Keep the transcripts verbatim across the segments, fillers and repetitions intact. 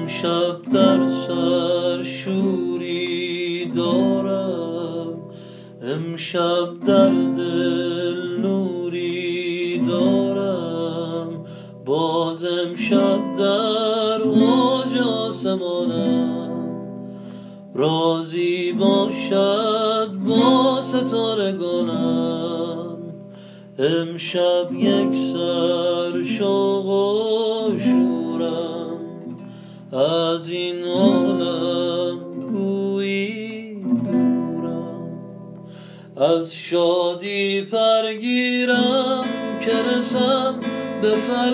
امشب در سر شوری دارم، امشب در دل نوری دارم، باز امشب در اوج آسمانم، راضی باشد با ستارگانم. امشب یک سر شوق و شورم، از این عالم گویی دورم، از شادی پرگیرم که رسم به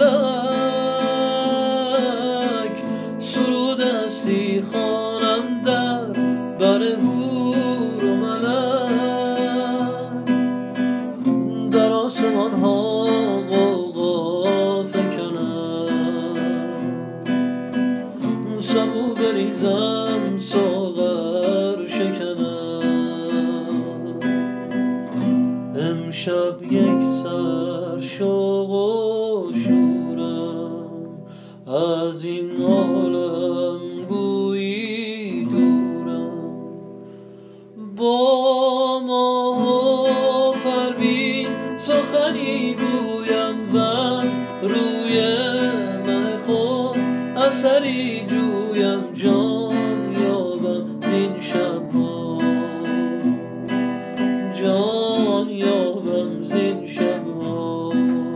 فلک، سرودستی خوانم در بر حور و ملک، در آسمان ها غوغا فکنم، سبو بریزم ساغر شکنم. امشب یک سر شوق و شورم، از این عالم گویی دورم، با ماه و پروین سخنی گویم وز روی مه خود اثری جویم، جان یابم زین شبها، جان یابم زین شبها.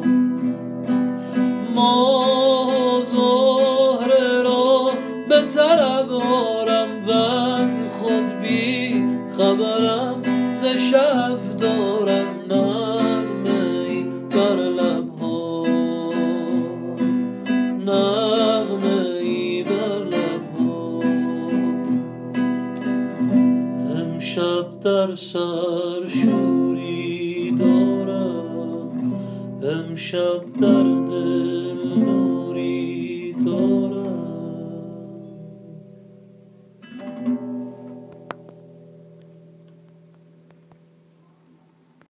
ماه زهره را به طرب آرم وز خود بی خبرم، ز شب دارم نغمه ای بر لبها، نغمه ای بر لبها. امشب در سر شوری دارم، امشب در دل نوری دارم.